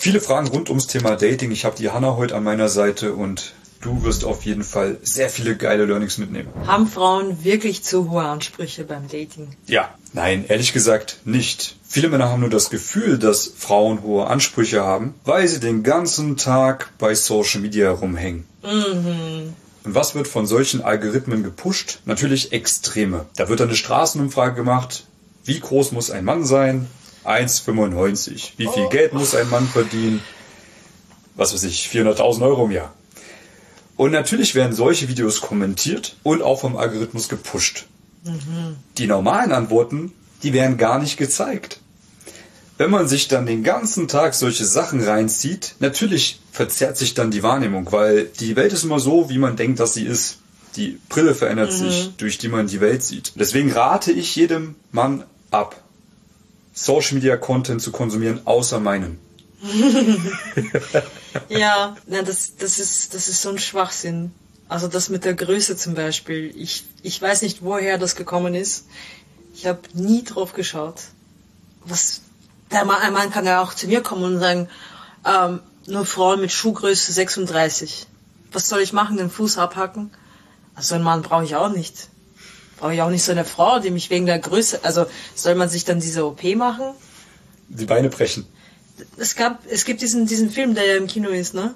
Viele Fragen rund ums Thema Dating. Ich habe die Hanna heute an meiner Seite und du wirst auf jeden Fall sehr viele geile Learnings mitnehmen. Haben Frauen wirklich zu hohe Ansprüche beim Dating? Ja, nein, ehrlich gesagt nicht. Viele Männer haben nur das Gefühl, dass Frauen hohe Ansprüche haben, weil sie den ganzen Tag bei Social Media rumhängen. Mhm. Und was wird von solchen Algorithmen gepusht? Natürlich Extreme. Da wird dann eine Straßenumfrage gemacht. Wie groß muss ein Mann sein? 1,95. Wie viel Geld muss ein Mann verdienen? Was weiß ich, 400.000 Euro im Jahr. Und natürlich werden solche Videos kommentiert und auch vom Algorithmus gepusht. Mhm. Die normalen Antworten, die werden gar nicht gezeigt. Wenn man sich dann den ganzen Tag solche Sachen reinzieht, natürlich verzerrt sich dann die Wahrnehmung, weil die Welt ist immer so, wie man denkt, dass sie ist. Die Brille verändert sich, durch die man die Welt sieht. Deswegen rate ich jedem Mann ab, Social Media Content zu konsumieren, außer meinen. Ja, das ist so ein Schwachsinn. Also das mit der Größe zum Beispiel. Ich weiß nicht, woher das gekommen ist. Ich habe nie drauf geschaut. Ein Mann kann ja auch zu mir kommen und sagen, nur Frauen mit Schuhgröße 36. Was soll ich machen, den Fuß abhacken? Also einen Mann brauche ich auch nicht. Brauche ich auch nicht so eine Frau, die mich wegen der Größe... Also soll man sich dann diese OP machen? Die Beine brechen. Es gibt diesen Film, der ja im Kino ist, ne?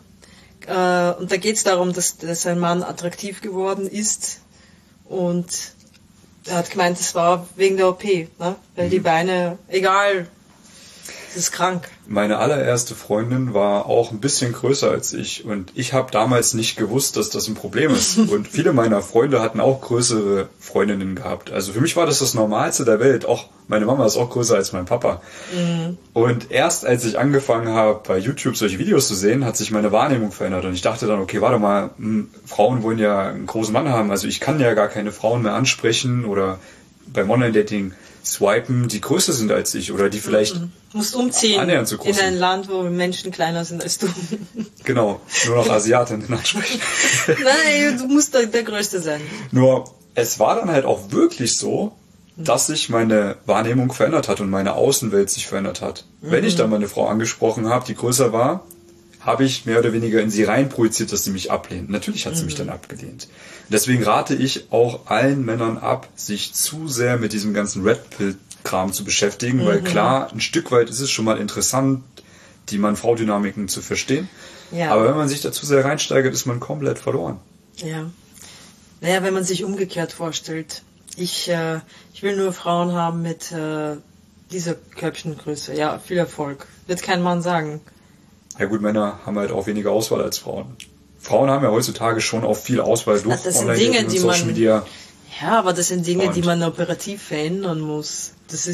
Und da geht es darum, dass ein Mann attraktiv geworden ist und er hat gemeint, es war wegen der OP, ne? Weil die Beine, egal, das ist krank. Meine allererste Freundin war auch ein bisschen größer als ich und ich habe damals nicht gewusst, dass das ein Problem ist. Und viele meiner Freunde hatten auch größere Freundinnen gehabt. Also für mich war das Normalste der Welt. Auch meine Mama ist auch größer als mein Papa. Mhm. Und erst als ich angefangen habe, bei YouTube solche Videos zu sehen, hat sich meine Wahrnehmung verändert. Und ich dachte dann, okay, warte mal, Frauen wollen ja einen großen Mann haben. Also ich kann ja gar keine Frauen mehr ansprechen oder beim Online-Dating swipen, die größer sind als ich oder die vielleicht musst umziehen annähernd so groß in ein Land, wo Menschen kleiner sind als du. Genau, nur noch Asiatinnen ansprechen. Nein, du musst der Größte sein. Nur, es war dann halt auch wirklich so, dass sich meine Wahrnehmung verändert hat und meine Außenwelt sich verändert hat. Wenn ich dann meine Frau angesprochen habe, die größer war, habe ich mehr oder weniger in sie rein projiziert, dass sie mich ablehnt. Natürlich hat sie mich dann abgelehnt. Deswegen rate ich auch allen Männern ab, sich zu sehr mit diesem ganzen Red Pill-Kram zu beschäftigen, weil klar, ein Stück weit ist es schon mal interessant, die Mann-Frau-Dynamiken zu verstehen. Ja. Aber wenn man sich dazu sehr reinsteigert, ist man komplett verloren. Ja. Naja, wenn man sich umgekehrt vorstellt. Ich will nur Frauen haben mit dieser Körbchengröße. Ja, viel Erfolg. Wird kein Mann sagen. Ja gut, Männer haben halt auch weniger Auswahl als Frauen. Frauen haben ja heutzutage schon auch viel Auswahl durch Online-Dating und Social Media. Ja, aber das sind Dinge, die man operativ verändern muss. Es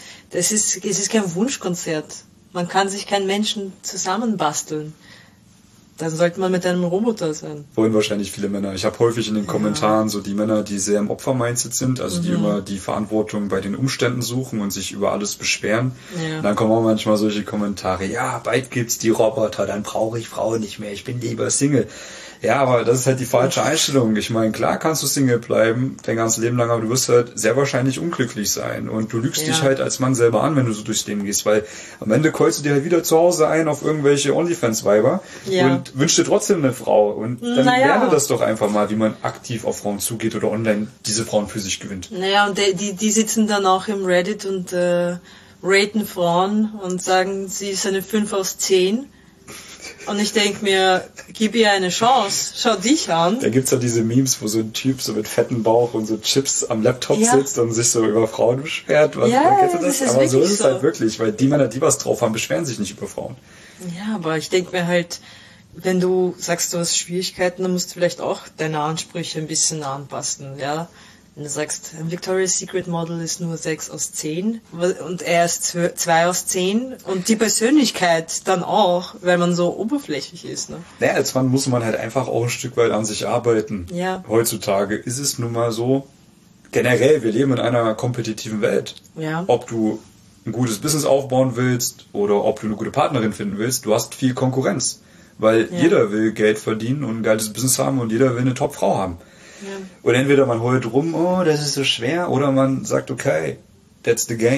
ist kein Wunschkonzert. Man kann sich keinen Menschen zusammenbasteln. Dann sollte man mit einem Roboter sein. Wollen wahrscheinlich viele Männer. Ich habe häufig in den Kommentaren so die Männer, die sehr im Opfer-Mindset sind, also die immer die Verantwortung bei den Umständen suchen und sich über alles beschweren. Ja. Und dann kommen auch manchmal solche Kommentare, ja, bald gibt's die Roboter, dann brauche ich Frauen nicht mehr, ich bin lieber Single. Ja, aber das ist halt die falsche Einstellung. Ich meine, klar kannst du Single bleiben, dein ganzes Leben lang, aber du wirst halt sehr wahrscheinlich unglücklich sein. Und du lügst dich halt als Mann selber an, wenn du so durchs Leben gehst, weil am Ende keulst du dir halt wieder zu Hause ein auf irgendwelche OnlyFans-Weiber und wünschst dir trotzdem eine Frau. Und dann lerne das doch einfach mal, wie man aktiv auf Frauen zugeht oder online diese Frauen für sich gewinnt. Naja, und die sitzen dann auch im Reddit und raten Frauen und sagen, sie ist eine 5 aus 10. Und ich denke mir, gib ihr eine Chance, schau dich an. Da gibt's ja diese Memes, wo so ein Typ so mit fetten Bauch und so Chips am Laptop sitzt und sich so über Frauen beschwert. Kennst du das? Aber so ist es halt wirklich, weil die Männer, die was drauf haben, beschweren sich nicht über Frauen. Ja, aber ich denke mir halt, wenn du sagst, du hast Schwierigkeiten, dann musst du vielleicht auch deine Ansprüche ein bisschen anpassen, ja. Wenn du sagst, ein Victoria's Secret Model ist nur 6 aus 10 und er ist 2 aus 10 und die Persönlichkeit dann auch, weil man so oberflächlich ist. Ne? Naja, als Mann muss man halt einfach auch ein Stück weit an sich arbeiten. Ja. Heutzutage ist es nun mal so, generell, wir leben in einer kompetitiven Welt. Ja. Ob du ein gutes Business aufbauen willst oder ob du eine gute Partnerin finden willst, du hast viel Konkurrenz. Weil jeder will Geld verdienen und ein geiles Business haben und jeder will eine Top-Frau haben. Ja. Und entweder man heult rum, oh, das ist so schwer, oder man sagt, okay, that's the game.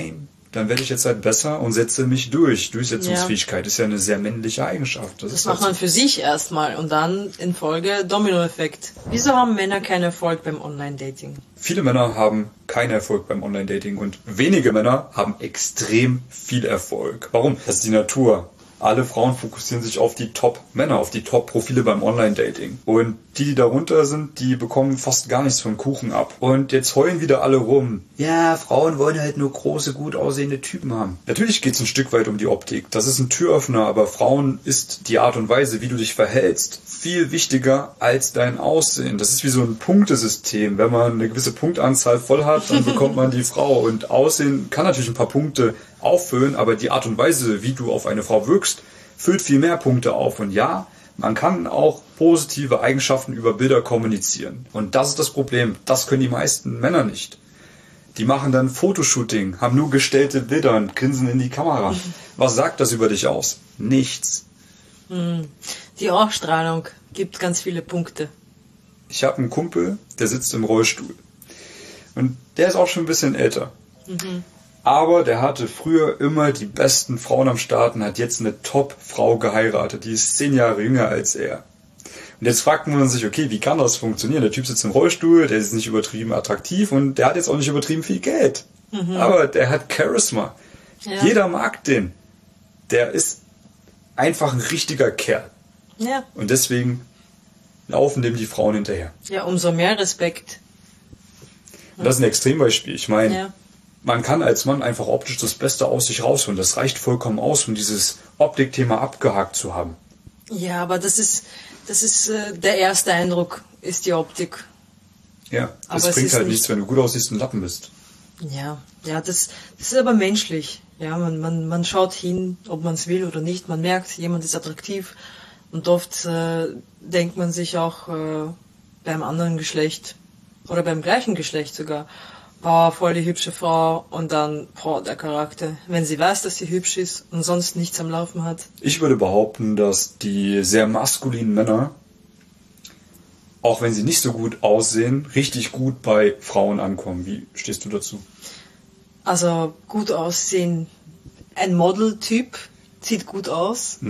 dann werde ich jetzt halt besser und setze mich durch. Durchsetzungsfähigkeit ist ja eine sehr männliche Eigenschaft. Das macht man für sich erstmal und dann in Folge Dominoeffekt. Wieso haben Männer keinen Erfolg beim Online-Dating? Viele Männer haben keinen Erfolg beim Online-Dating und wenige Männer haben extrem viel Erfolg. Warum? Das ist die Natur. Alle Frauen fokussieren sich auf die Top-Männer, auf die Top-Profile beim Online-Dating. Und die darunter sind, die bekommen fast gar nichts vom Kuchen ab. Und jetzt heulen wieder alle rum. Ja, Frauen wollen halt nur große, gut aussehende Typen haben. Natürlich geht es ein Stück weit um die Optik. Das ist ein Türöffner, aber Frauen ist die Art und Weise, wie du dich verhältst, viel wichtiger als dein Aussehen. Das ist wie so ein Punktesystem. Wenn man eine gewisse Punktanzahl voll hat, dann bekommt man die Frau. Und Aussehen kann natürlich ein paar Punkte auffüllen, aber die Art und Weise, wie du auf eine Frau wirkst, füllt viel mehr Punkte auf. Und ja, man kann auch positive Eigenschaften über Bilder kommunizieren. Und das ist das Problem. Das können die meisten Männer nicht. Die machen dann Fotoshooting, haben nur gestellte Bilder und grinsen in die Kamera. Was sagt das über dich aus? Nichts. Die Ausstrahlung gibt ganz viele Punkte. Ich habe einen Kumpel, der sitzt im Rollstuhl. Und der ist auch schon ein bisschen älter. Aber der hatte früher immer die besten Frauen am Start und hat jetzt eine Top-Frau geheiratet. Die ist 10 Jahre jünger als er. Und jetzt fragt man sich, okay, wie kann das funktionieren? Der Typ sitzt im Rollstuhl, der ist nicht übertrieben attraktiv und der hat jetzt auch nicht übertrieben viel Geld. Aber der hat Charisma. Ja. Jeder mag den. Der ist einfach ein richtiger Kerl. Ja. Und deswegen laufen dem die Frauen hinterher. Ja, umso mehr Respekt. Und das ist ein Extrembeispiel. Ich meine, man kann als Mann einfach optisch das Beste aus sich rausholen. Das reicht vollkommen aus, um dieses Optikthema abgehakt zu haben. Ja, aber das ist der erste Eindruck, ist die Optik. Ja, das bringt halt nichts, wenn du gut aussiehst und Lappen bist. Ja, das ist aber menschlich. Ja, man schaut hin, ob man es will oder nicht. Man merkt, jemand ist attraktiv. Und oft denkt man sich auch beim anderen Geschlecht oder beim gleichen Geschlecht sogar, boah, voll die hübsche Frau und dann, boah, der Charakter. Wenn sie weiß, dass sie hübsch ist und sonst nichts am Laufen hat. Ich würde behaupten, dass die sehr maskulinen Männer, auch wenn sie nicht so gut aussehen, richtig gut bei Frauen ankommen. Wie stehst du dazu? Also gut aussehen, ein Model-Typ sieht gut aus.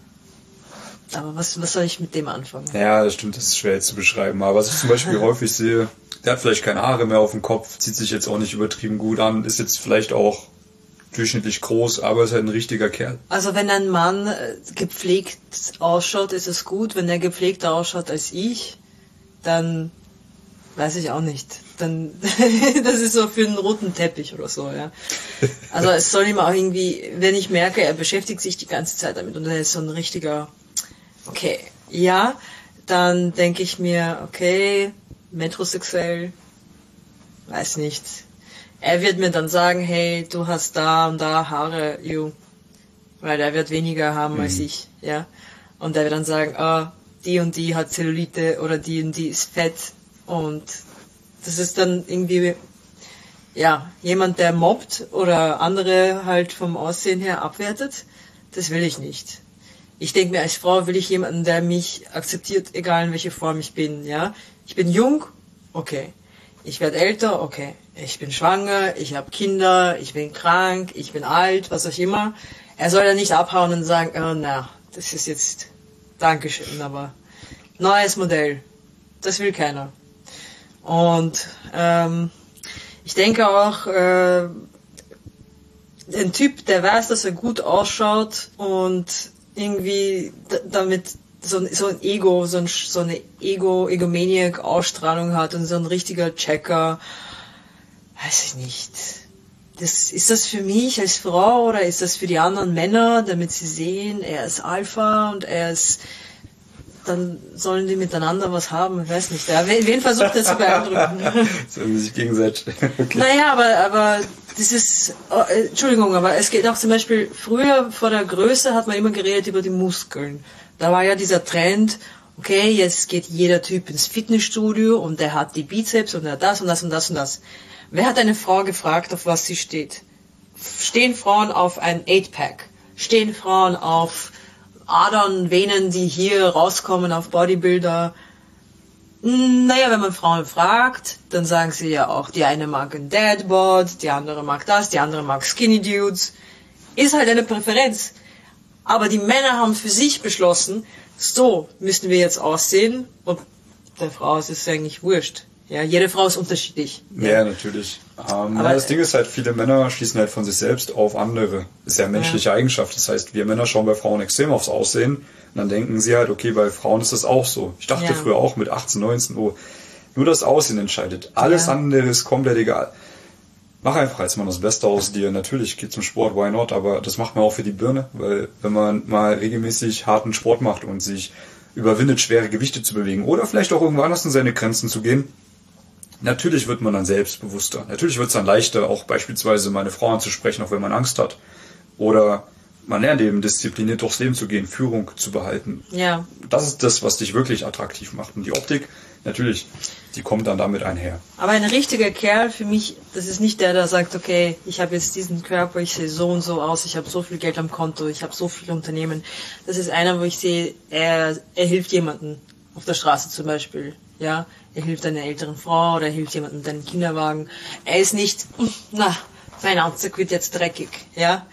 Aber was soll ich mit dem anfangen? Ja, das stimmt, das ist schwer zu beschreiben. Aber was ich zum Beispiel häufig sehe, der hat vielleicht keine Haare mehr auf dem Kopf, zieht sich jetzt auch nicht übertrieben gut an, ist jetzt vielleicht auch durchschnittlich groß, aber ist halt ein richtiger Kerl. Also wenn ein Mann gepflegt ausschaut, ist es gut. Wenn er gepflegter ausschaut als ich, dann weiß ich auch nicht. Dann das ist so für einen roten Teppich oder so, ja. Also es soll ihm auch irgendwie, wenn ich merke, er beschäftigt sich die ganze Zeit damit und er ist so ein richtiger, okay, ja, dann denke ich mir, okay, metrosexuell, weiß nicht. Er wird mir dann sagen, hey, du hast da und da Haare, weil er wird weniger haben als ich, ja. Und er wird dann sagen, die und die hat Zellulite oder die und die ist fett und das ist dann irgendwie, ja, jemand, der mobbt oder andere halt vom Aussehen her abwertet, das will ich nicht. Ich denke mir, als Frau will ich jemanden, der mich akzeptiert, egal in welcher Form ich bin, ja. Ich bin jung, okay. Ich werde älter, okay. Ich bin schwanger, ich habe Kinder, ich bin krank, ich bin alt, was auch immer. Er soll ja nicht abhauen und sagen, das ist jetzt Dankeschön, aber neues Modell, das will keiner. Und ich denke auch, ein Typ, der weiß, dass er gut ausschaut und irgendwie damit so ein Ego, so eine Egomaniac-Ausstrahlung hat und so ein richtiger Checker, weiß ich nicht. Ist das für mich als Frau oder ist das für die anderen Männer, damit sie sehen, er ist Alpha und er ist, dann sollen die miteinander was haben, ich weiß nicht. Wen versucht er zu beeindrucken? Sollen sie sich gegenseitig. Okay. Naja, aber das ist, Entschuldigung, aber es geht auch zum Beispiel, früher vor der Größe hat man immer geredet über die Muskeln. Da war ja dieser Trend, okay, jetzt geht jeder Typ ins Fitnessstudio und der hat die Bizeps und er hat das und das und das und das. Wer hat eine Frau gefragt, auf was sie steht? Stehen Frauen auf ein 8-Pack? Stehen Frauen auf Adern, Venen, die hier rauskommen, auf Bodybuilder? Naja, wenn man Frauen fragt, dann sagen sie ja auch, die eine mag ein Dadbod, die andere mag das, die andere mag Skinny Dudes. Ist halt eine Präferenz. Aber die Männer haben für sich beschlossen, so müssen wir jetzt aussehen, und der Frau ist es eigentlich wurscht. Ja, jede Frau ist unterschiedlich. Ja, natürlich. Aber das Ding ist halt, viele Männer schließen halt von sich selbst auf andere. Ist ja eine menschliche Eigenschaft. Das heißt, wir Männer schauen bei Frauen extrem aufs Aussehen. Und dann denken sie halt, okay, bei Frauen ist das auch so. Ich dachte früher auch mit 18, 19, nur das Aussehen entscheidet. Alles andere ist komplett egal. Mach einfach als Mann das Beste aus dir. Natürlich geht zum Sport, why not? Aber das macht man auch für die Birne. Weil wenn man mal regelmäßig harten Sport macht und sich überwindet, schwere Gewichte zu bewegen oder vielleicht auch irgendwo anders in seine Grenzen zu gehen, natürlich wird man dann selbstbewusster. Natürlich wird es dann leichter, auch beispielsweise meine Frau anzusprechen, auch wenn man Angst hat. Oder man lernt eben diszipliniert durchs Leben zu gehen, Führung zu behalten. Ja. Das ist das, was dich wirklich attraktiv macht. Und die Optik, natürlich, die kommt dann damit einher. Aber ein richtiger Kerl für mich, das ist nicht der sagt, okay, ich habe jetzt diesen Körper, ich sehe so und so aus, ich habe so viel Geld am Konto, ich habe so viele Unternehmen. Das ist einer, wo ich sehe, er hilft jemandem auf der Straße zum Beispiel. Ja, er hilft einer älteren Frau oder er hilft jemandem mit einem Kinderwagen. Er ist nicht, mein Anzug wird jetzt dreckig. Ja,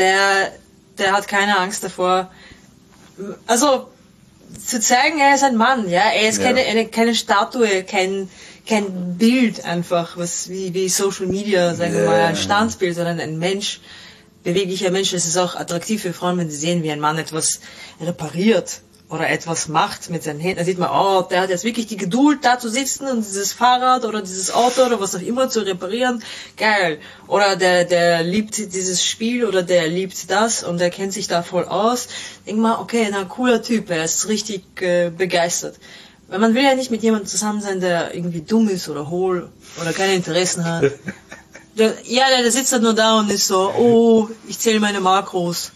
der hat keine Angst davor. Also zu zeigen, er ist ein Mann. Ja, er ist keine Statue, kein Bild einfach, was wie Social Media, sagen wir mal, ein Standbild, sondern ein Mensch, beweglicher Mensch. Es ist auch attraktiv für Frauen, wenn sie sehen, wie ein Mann etwas repariert oder etwas macht mit seinen Händen. Da sieht man, oh, der hat jetzt wirklich die Geduld, da zu sitzen und dieses Fahrrad oder dieses Auto oder was auch immer zu reparieren. Geil. Oder der liebt dieses Spiel oder der liebt das und der kennt sich da voll aus. Denk mal, okay, na, cooler Typ, er ist richtig begeistert. Weil man will ja nicht mit jemandem zusammen sein, der irgendwie dumm ist oder hohl oder keine Interessen hat. Der sitzt dann nur da und ist so, oh, ich zähle meine Makros.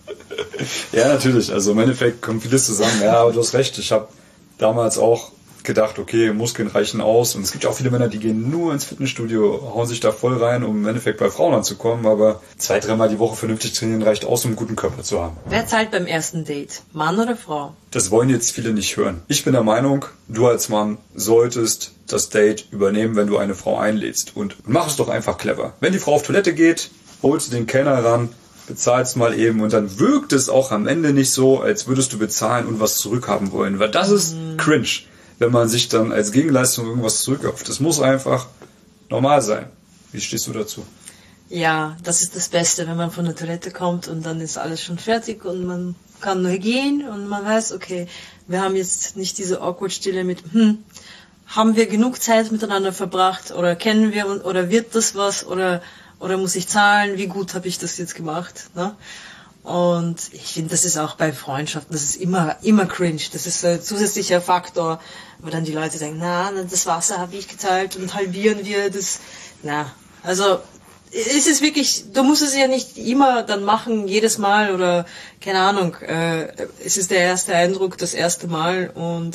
Ja, natürlich. Also im Endeffekt kommt vieles zusammen. Ja, aber du hast recht. Ich habe damals auch gedacht, okay, Muskeln reichen aus. Und es gibt ja auch viele Männer, die gehen nur ins Fitnessstudio, hauen sich da voll rein, um im Endeffekt bei Frauen anzukommen. Aber 2-3 Mal die Woche vernünftig trainieren reicht aus, um einen guten Körper zu haben. Wer zahlt beim ersten Date? Mann oder Frau? Das wollen jetzt viele nicht hören. Ich bin der Meinung, du als Mann solltest das Date übernehmen, wenn du eine Frau einlädst. Und mach es doch einfach clever. Wenn die Frau auf Toilette geht, holst du den Kellner ran, bezahlst mal eben und dann wirkt es auch am Ende nicht so, als würdest du bezahlen und was zurückhaben wollen. Weil das ist cringe, wenn man sich dann als Gegenleistung irgendwas zurückkauft. Das muss einfach normal sein. Wie stehst du dazu? Ja, das ist das Beste, wenn man von der Toilette kommt und dann ist alles schon fertig und man kann nur gehen und man weiß, okay, wir haben jetzt nicht diese awkward Stille mit, haben wir genug Zeit miteinander verbracht oder kennen wir uns oder wird das was oder muss ich zahlen, wie gut habe ich das jetzt gemacht, ne? Und ich finde, das ist auch bei Freundschaften, das ist immer cringe, das ist ein zusätzlicher Faktor, wo dann die Leute denken, das Wasser habe ich gezahlt und halbieren wir das, also es ist wirklich, du musst es ja nicht immer dann machen, jedes Mal oder keine Ahnung, es ist der erste Eindruck, das erste Mal und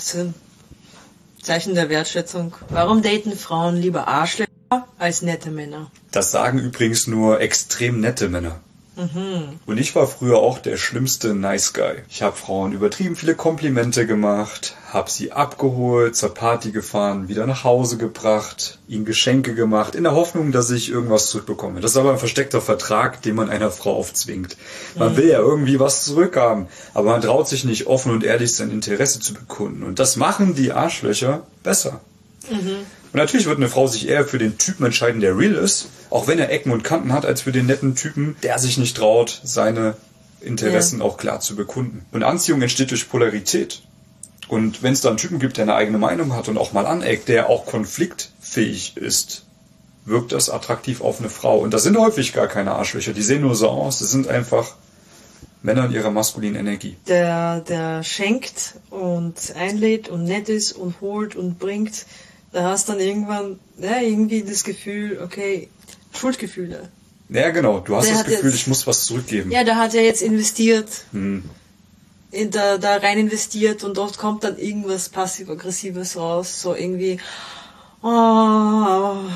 Zeichen der Wertschätzung. Warum daten Frauen lieber Arschlöcher als nette Männer? Das sagen übrigens nur extrem nette Männer. Und ich war früher auch der schlimmste Nice Guy. Ich habe Frauen übertrieben viele Komplimente gemacht, habe sie abgeholt, zur Party gefahren, wieder nach Hause gebracht, ihnen Geschenke gemacht, in der Hoffnung, dass ich irgendwas zurückbekomme. Das ist aber ein versteckter Vertrag, den man einer Frau aufzwingt. Man will ja irgendwie was zurückhaben, aber man traut sich nicht, offen und ehrlich sein Interesse zu bekunden. Und das machen die Arschlöcher besser. Und natürlich wird eine Frau sich eher für den Typen entscheiden, der real ist, auch wenn er Ecken und Kanten hat, als für den netten Typen, der sich nicht traut, seine Interessen auch klar zu bekunden. Und Anziehung entsteht durch Polarität. Und wenn es da einen Typen gibt, der eine eigene Meinung hat und auch mal aneckt, der auch konfliktfähig ist, wirkt das attraktiv auf eine Frau. Und das sind häufig gar keine Arschlöcher, die sehen nur so aus, das sind einfach Männer in ihrer maskulinen Energie. Der schenkt und einlädt und nett ist und holt und bringt, da hast dann irgendwann irgendwie das Gefühl, okay, Schuldgefühle. Ja, genau. Du hast das Gefühl, ich muss was zurückgeben. Ja, da hat er jetzt investiert, da rein investiert und dort kommt dann irgendwas passiv-aggressives raus, so irgendwie,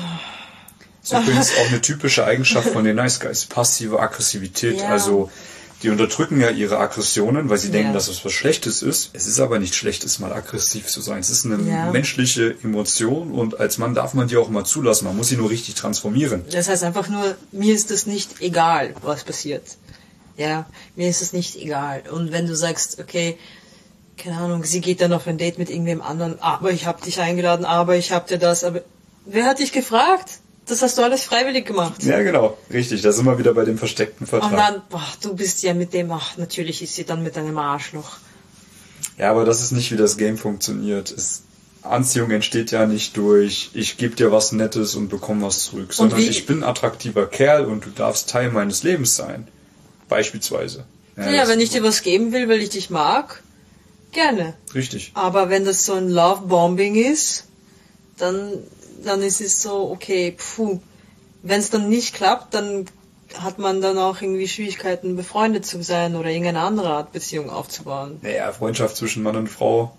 Das ist übrigens auch eine typische Eigenschaft von den Nice Guys, passive Aggressivität. Ja. Also Die unterdrücken ja ihre Aggressionen, weil sie denken, dass es was Schlechtes ist. Es ist aber nicht Schlechtes, mal aggressiv zu sein. Es ist eine menschliche Emotion und als Mann darf man die auch mal zulassen. Man muss sie nur richtig transformieren. Das heißt einfach nur, mir ist es nicht egal, was passiert. Ja, mir ist es nicht egal. Und wenn du sagst, okay, keine Ahnung, sie geht dann auf ein Date mit irgendwem anderen, aber ich habe dich eingeladen, aber ich habe dir das, aber wer hat dich gefragt? Das hast du alles freiwillig gemacht. Ja, genau. Richtig. Da sind wir wieder bei dem versteckten Vertrag. Und dann, du bist ja mit dem, natürlich ist sie dann mit einem Arschloch. Ja, aber das ist nicht, wie das Game funktioniert. Anziehung entsteht ja nicht durch, ich gebe dir was Nettes und bekomme was zurück, sondern ich bin ein attraktiver Kerl und du darfst Teil meines Lebens sein. Beispielsweise. Ja, wenn ich dir was geben will, weil ich dich mag, gerne. Richtig. Aber wenn das so ein Love-Bombing ist, dann ist es so, okay, wenn es dann nicht klappt, dann hat man dann auch irgendwie Schwierigkeiten, befreundet zu sein oder irgendeine andere Art Beziehung aufzubauen. Naja, Freundschaft zwischen Mann und Frau.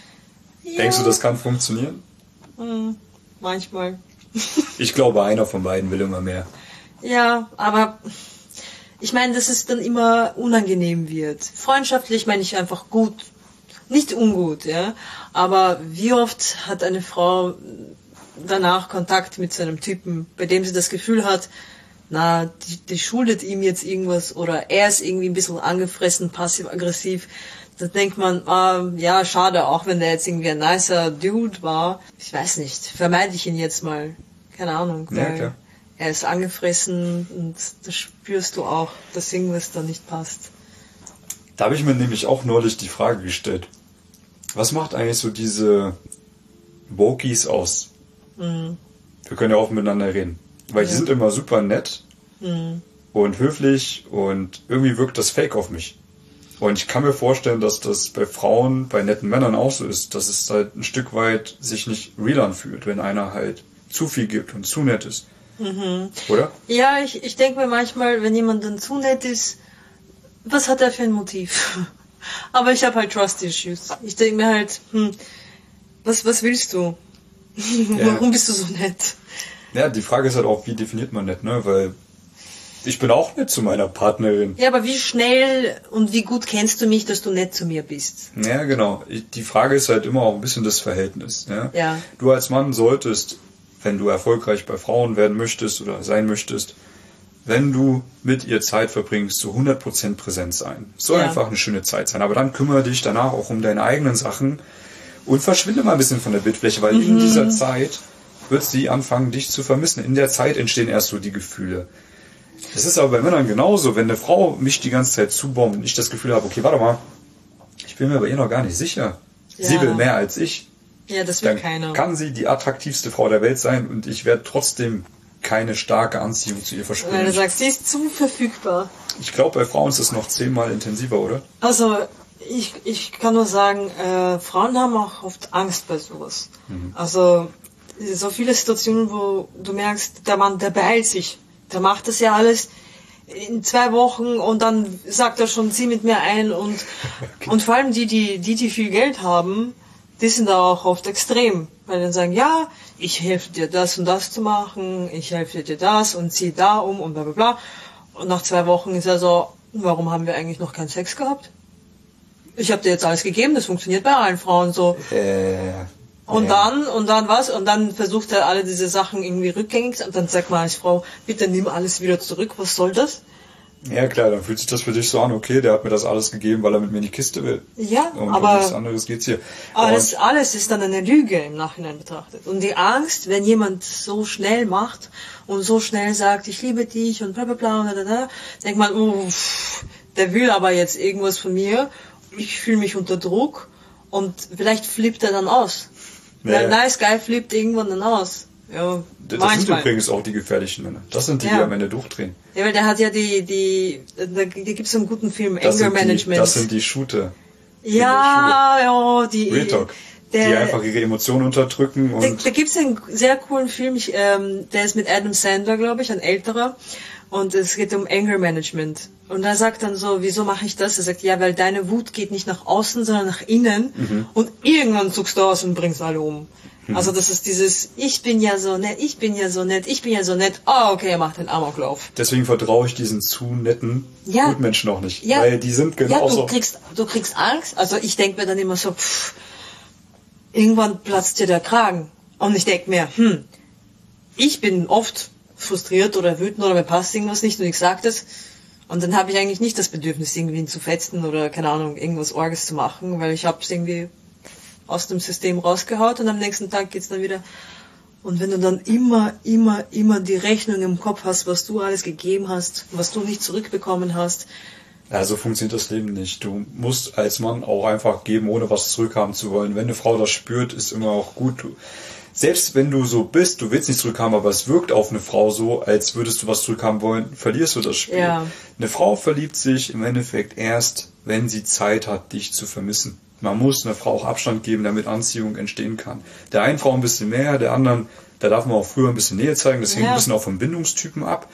Ja. Denkst du, das kann funktionieren? Manchmal. Ich glaube, einer von beiden will immer mehr. Ja, aber ich meine, dass es dann immer unangenehm wird. Freundschaftlich meine ich einfach gut, nicht ungut, ja. Aber wie oft hat eine Frau danach Kontakt mit so einem Typen, bei dem sie das Gefühl hat, die schuldet ihm jetzt irgendwas oder er ist irgendwie ein bisschen angefressen, passiv-aggressiv. Da denkt man, ja, schade, auch wenn der jetzt irgendwie ein nicer Dude war. Ich weiß nicht, vermeide ich ihn jetzt mal. Keine Ahnung, weil klar. Er ist angefressen und das spürst du auch, dass irgendwas da nicht passt. Da habe ich mir nämlich auch neulich die Frage gestellt. Was macht eigentlich so diese Wokies aus? Wir können ja auch miteinander reden. Weil die sind immer super nett und höflich und irgendwie wirkt das fake auf mich. Und ich kann mir vorstellen, dass das bei Frauen, bei netten Männern auch so ist, dass es halt ein Stück weit sich nicht real anfühlt, wenn einer halt zu viel gibt und zu nett ist. Oder? Ja, ich denke mir manchmal, wenn jemand dann zu nett ist, was hat er für ein Motiv? Aber ich habe halt Trust Issues. Ich denke mir halt, was willst du? Warum bist du so nett? Ja, die Frage ist halt auch, wie definiert man nett, ne? Weil ich bin auch nett zu meiner Partnerin. Ja, aber wie schnell und wie gut kennst du mich, dass du nett zu mir bist? Ja, genau. Die Frage ist halt immer auch ein bisschen das Verhältnis. Ja? Du als Mann solltest, wenn du erfolgreich bei Frauen werden möchtest oder sein möchtest, wenn du mit ihr Zeit verbringst, zu 100% präsent sein. Es soll einfach eine schöne Zeit sein. Aber dann kümmere dich danach auch um deine eigenen Sachen und verschwinde mal ein bisschen von der Bildfläche, weil in dieser Zeit wird sie anfangen, dich zu vermissen. In der Zeit entstehen erst so die Gefühle. Es ist aber bei Männern genauso. Wenn eine Frau mich die ganze Zeit zubombt und ich das Gefühl habe, okay, warte mal, ich bin mir bei ihr noch gar nicht sicher. Ja. Sie will mehr als ich. Ja, das will keiner. Dann kann sie die attraktivste Frau der Welt sein und ich werde trotzdem keine starke Anziehung zu ihr verspüren. Weil du sagst, sie ist zu verfügbar. Ich glaube, bei Frauen ist es noch 10-mal intensiver, oder? Also, ich kann nur sagen, Frauen haben auch oft Angst bei sowas. Also, so viele Situationen, wo du merkst, der Mann, der beeilt sich. Der macht das ja alles in 2 Wochen und dann sagt er schon, zieh mit mir ein und, okay. Und vor allem die viel Geld haben, die sind da auch oft extrem. Weil dann sagen, ja, ich helfe dir das und das zu machen, ich helfe dir das und zieh da um und bla bla bla. Und nach 2 Wochen ist er so, warum haben wir eigentlich noch keinen Sex gehabt? Ich habe dir jetzt alles gegeben, das funktioniert bei allen Frauen so. Und dann was? Und dann versucht er alle diese Sachen irgendwie rückgängig und dann sagt man als Frau, bitte nimm alles wieder zurück, was soll das? Ja klar, dann fühlt sich das für dich so an, okay, der hat mir das alles gegeben, weil er mit mir in die Kiste will. Ja, und aber um nichts anderes geht's hier. Alles ist dann eine Lüge im Nachhinein betrachtet. Und die Angst, wenn jemand so schnell macht und so schnell sagt, ich liebe dich und bla bla bla und da, denkt man, der will aber jetzt irgendwas von mir, ich fühle mich unter Druck und vielleicht flippt er dann aus. Der Nice Guy flippt irgendwann dann aus. Ja, das manchmal. sind übrigens auch die gefährlichen Männer. Das sind die, die am Ende durchdrehen. Ja, weil der hat ja da gibt's so einen guten Film, Anger Management. Das sind die Shooter. Ja, die... Real Talk. Die einfach ihre Emotionen unterdrücken. Und da gibt's einen sehr coolen Film, der ist mit Adam Sandler, glaube ich, ein älterer. Und es geht um Anger Management. Und er sagt dann so, wieso mache ich das? Er sagt, ja, weil deine Wut geht nicht nach außen, sondern nach innen. Und irgendwann zuckst du aus und bringst alle um. Also das ist dieses, ich bin ja so nett, ich bin ja so nett, ich bin ja so nett. Ah, okay, er macht den Amoklauf. Deswegen vertraue ich diesen zu netten Gutmenschen auch nicht. Ja. Weil die sind genauso... Ja, du kriegst Angst. Also ich denke mir dann immer so, irgendwann platzt dir der Kragen. Und ich denke mir, ich bin oft frustriert oder wütend oder mir passt irgendwas nicht und ich sage das. Und dann habe ich eigentlich nicht das Bedürfnis, irgendwie ihn zu fetzen oder, keine Ahnung, irgendwas Orges zu machen, weil ich habe es irgendwie aus dem System rausgehaut und am nächsten Tag geht's dann wieder. Und wenn du dann immer die Rechnung im Kopf hast, was du alles gegeben hast, was du nicht zurückbekommen hast. Ja, so funktioniert das Leben nicht. Du musst als Mann auch einfach geben, ohne was zurückhaben zu wollen. Wenn eine Frau das spürt, ist immer auch gut. Selbst wenn du so bist, du willst nicht zurückhaben, aber es wirkt auf eine Frau so, als würdest du was zurückhaben wollen, verlierst du das Spiel. Ja. Eine Frau verliebt sich im Endeffekt erst, wenn sie Zeit hat, dich zu vermissen. Man muss einer Frau auch Abstand geben, damit Anziehung entstehen kann. Der einen Frau ein bisschen mehr, der anderen, da darf man auch früher ein bisschen Nähe zeigen. Das hängt ein bisschen auch vom Bindungstypen ab.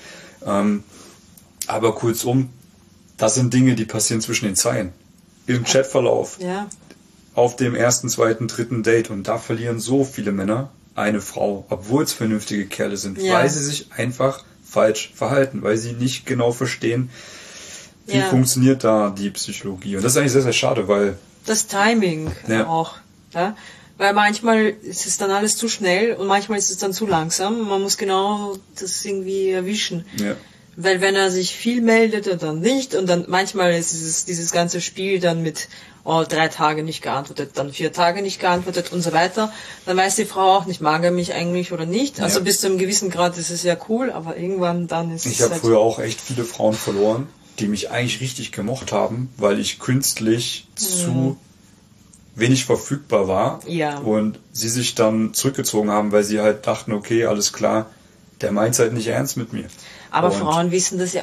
Aber kurzum, das sind Dinge, die passieren zwischen den Zeilen. Im Chatverlauf. Ja. Auf dem ersten, zweiten, dritten Date. Und da verlieren so viele Männer eine Frau, obwohl es vernünftige Kerle sind, weil sie sich einfach falsch verhalten, weil sie nicht genau verstehen, wie funktioniert da die Psychologie. Und das ist eigentlich sehr, sehr schade, weil... Das Timing auch. Ja? Weil manchmal ist es dann alles zu schnell und manchmal ist es dann zu langsam. Man muss genau das irgendwie erwischen. Ja. Weil wenn er sich viel meldet und dann nicht und dann manchmal ist dieses ganze Spiel dann mit 3 Tage nicht geantwortet, dann 4 Tage nicht geantwortet und so weiter, dann weiß die Frau auch nicht, mag er mich eigentlich oder nicht. Also bis zu einem gewissen Grad ist es ja cool, aber irgendwann dann ist es... Ich habe früher auch echt viele Frauen verloren, die mich eigentlich richtig gemocht haben, weil ich künstlich zu wenig verfügbar war und sie sich dann zurückgezogen haben, weil sie halt dachten, okay, alles klar, der meint halt nicht ernst mit mir. Aber Frauen wissen das ja,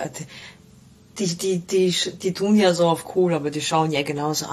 die tun ja so auf cool, aber die schauen ja genauso,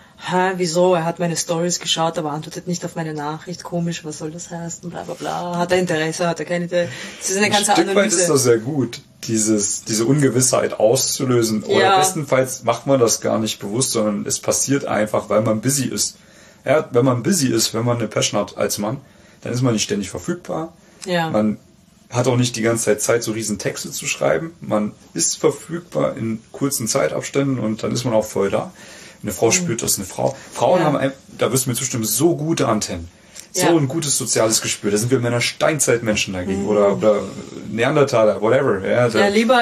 wieso, er hat meine Stories geschaut, aber antwortet nicht auf meine Nachricht, komisch, was soll das heißen, bla bla bla, hat er Interesse, hat er kein Interesse, das ist eine ganze Analyse. Ein Stück weit ist das sehr gut, diese Ungewissheit auszulösen, oder bestenfalls macht man das gar nicht bewusst, sondern es passiert einfach, weil man busy ist. Ja, wenn man busy ist, wenn man eine Passion hat als Mann, dann ist man nicht ständig verfügbar, man hat auch nicht die ganze Zeit so riesen Texte zu schreiben, man ist verfügbar in kurzen Zeitabständen und dann ist man auch voll da. Eine Frau spürt das, Frauen haben, da wirst du mir zustimmen, so gute Antennen. So ein gutes soziales Gespür. Da sind wir Männer Steinzeitmenschen dagegen oder Neandertaler, whatever. Ja, lieber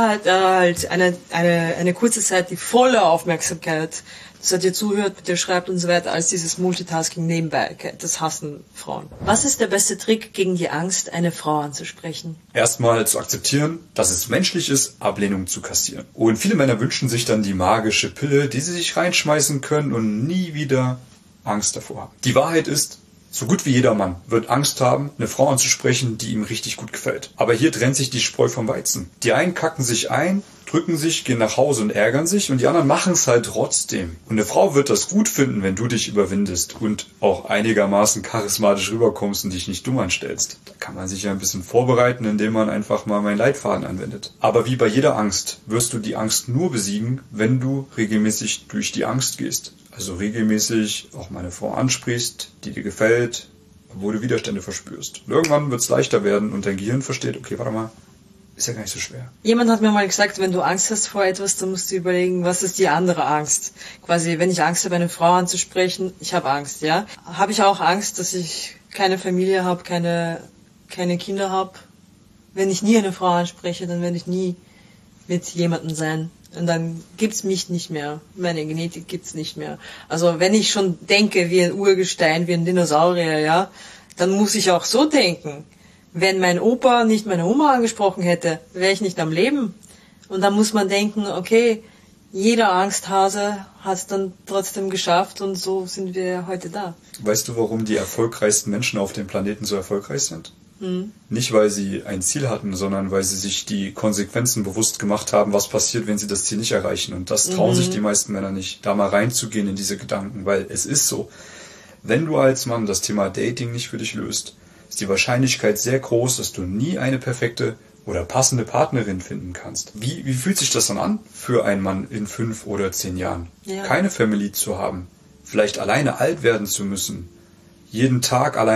halt eine kurze Zeit, die volle Aufmerksamkeit, dass er dir zuhört, mit dir schreibt und so weiter, als dieses Multitasking nebenbei. Das hassen Frauen. Was ist der beste Trick gegen die Angst, eine Frau anzusprechen? Erstmal zu akzeptieren, dass es menschlich ist, Ablehnung zu kassieren. Und viele Männer wünschen sich dann die magische Pille, die sie sich reinschmeißen können und nie wieder Angst davor haben. Die Wahrheit ist, so gut wie jeder Mann wird Angst haben, eine Frau anzusprechen, die ihm richtig gut gefällt. Aber hier trennt sich die Spreu vom Weizen. Die einen kacken sich ein, drücken sich, gehen nach Hause und ärgern sich und die anderen machen es halt trotzdem. Und eine Frau wird das gut finden, wenn du dich überwindest und auch einigermaßen charismatisch rüberkommst und dich nicht dumm anstellst. Da kann man sich ja ein bisschen vorbereiten, indem man einfach mal meinen Leitfaden anwendet. Aber wie bei jeder Angst wirst du die Angst nur besiegen, wenn du regelmäßig durch die Angst gehst. Also regelmäßig auch mal eine Frau ansprichst, die dir gefällt, obwohl du Widerstände verspürst. Und irgendwann wird es leichter werden und dein Gehirn versteht, okay, warte mal, ist ja gar nicht so schwer. Jemand hat mir mal gesagt, wenn du Angst hast vor etwas, dann musst du überlegen, was ist die andere Angst. Quasi, wenn ich Angst habe, eine Frau anzusprechen, ich habe Angst, ja. Habe ich auch Angst, dass ich keine Familie habe, keine Kinder habe. Wenn ich nie eine Frau anspreche, dann werde ich nie mit jemandem sein. Und dann gibt's mich nicht mehr. Meine Genetik gibt's nicht mehr. Also wenn ich schon denke wie ein Urgestein, wie ein Dinosaurier, ja, dann muss ich auch so denken. Wenn mein Opa nicht meine Oma angesprochen hätte, wäre ich nicht am Leben. Und dann muss man denken, okay, jeder Angsthase hat es dann trotzdem geschafft und so sind wir heute da. Weißt du, warum die erfolgreichsten Menschen auf dem Planeten so erfolgreich sind? Nicht, weil sie ein Ziel hatten, sondern weil sie sich die Konsequenzen bewusst gemacht haben, was passiert, wenn sie das Ziel nicht erreichen. Und das trauen sich die meisten Männer nicht, da mal reinzugehen in diese Gedanken, weil es ist so. Wenn du als Mann das Thema Dating nicht für dich löst, ist die Wahrscheinlichkeit sehr groß, dass du nie eine perfekte oder passende Partnerin finden kannst. Wie fühlt sich das dann an für einen Mann in 5 oder 10 Jahren? Ja. Keine Family zu haben, vielleicht alleine alt werden zu müssen, jeden Tag alleine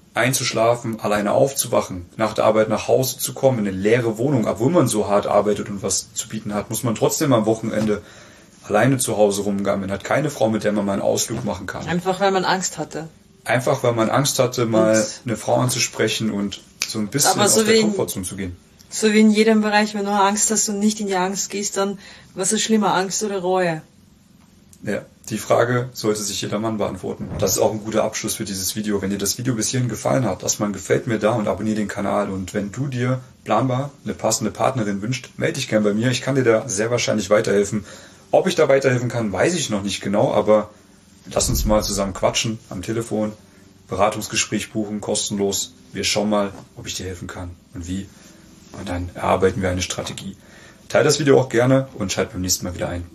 einzuschlafen, alleine aufzuwachen, nach der Arbeit nach Hause zu kommen, in eine leere Wohnung, obwohl man so hart arbeitet und was zu bieten hat, muss man trotzdem am Wochenende alleine zu Hause rumgammeln, hat keine Frau, mit der man mal einen Ausflug machen kann. Einfach, weil man Angst hatte. Einfach, weil man Angst hatte, mal eine Frau anzusprechen und so ein bisschen aus der Komfortzone zu gehen. So wie in jedem Bereich, wenn du Angst hast und nicht in die Angst gehst, dann was ist schlimmer, Angst oder Reue? Ja, die Frage sollte sich jeder Mann beantworten. Das ist auch ein guter Abschluss für dieses Video. Wenn dir das Video bis hierhin gefallen hat, lass mal ein Gefällt mir da und abonniere den Kanal. Und wenn du dir planbar eine passende Partnerin wünschst, melde dich gern bei mir. Ich kann dir da sehr wahrscheinlich weiterhelfen. Ob ich da weiterhelfen kann, weiß ich noch nicht genau, aber lass uns mal zusammen quatschen am Telefon, Beratungsgespräch buchen, kostenlos. Wir schauen mal, ob ich dir helfen kann und wie. Und dann erarbeiten wir eine Strategie. Teile das Video auch gerne und schalt beim nächsten Mal wieder ein.